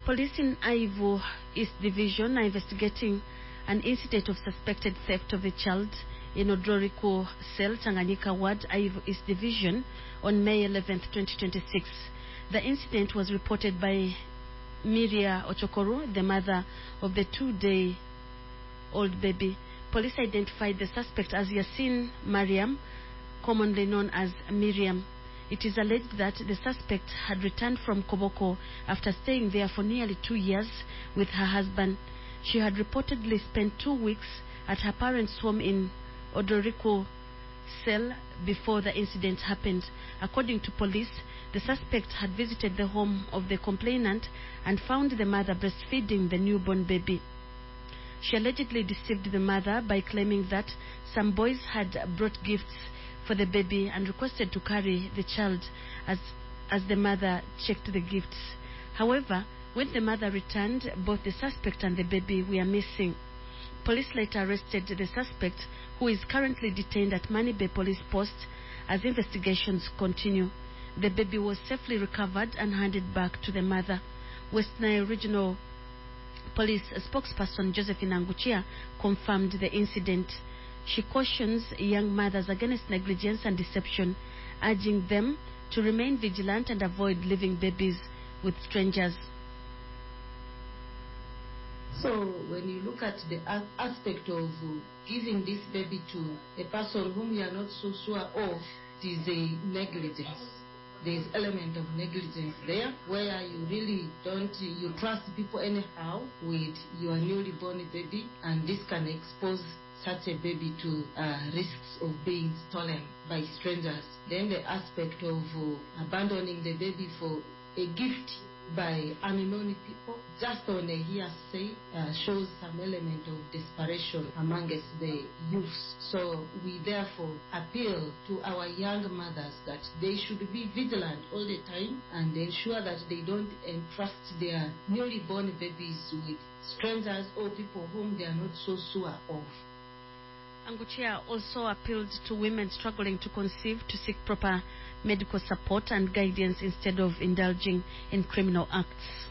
Police in Aivu East Division are investigating an incident of suspected theft of a child in Odroriko Cell, Tanganyika Ward, Aivu East Division on May 11, 2026. The incident was reported by Miria Ochokoro, the mother of the 2-day-old baby. Police identified the suspect as Yasin Mariam, commonly known as Miriam. It is alleged that the suspect had returned from Koboko after staying there for nearly 2 years with her husband. She had reportedly spent 2 weeks at her parents' home in Odoriko Cell before the incident happened. According to police, the suspect had visited the home of the complainant and found the mother breastfeeding the newborn baby. She allegedly deceived the mother by claiming that some boys had brought gifts for the baby and requested to carry the child as the mother checked the gifts. However, when the mother returned, both the suspect and the baby were missing. Police later arrested the suspect, who is currently detained at Manibe Police Post as investigations continue. The baby was safely recovered and handed back to the mother. West Nile Regional Police spokesperson Josephine Anguchia confirmed the incident. She cautions young mothers against negligence and deception, urging them to remain vigilant and avoid leaving babies with strangers. So when you look at the aspect of giving this baby to a person whom you are not so sure of, it is a negligence. There is element of negligence there, where you really you trust people anyhow with your newly born baby, and this can expose such a baby to risks of being stolen by strangers. Then the aspect of abandoning the baby for a gift by unknown people, just on a hearsay, shows some element of desperation amongst the youths. So we therefore appeal to our young mothers that they should be vigilant all the time and ensure that they don't entrust their newly born babies with strangers or people whom they are not so sure of. Anguchia also appealed to women struggling to conceive to seek proper medical support and guidance instead of indulging in criminal acts.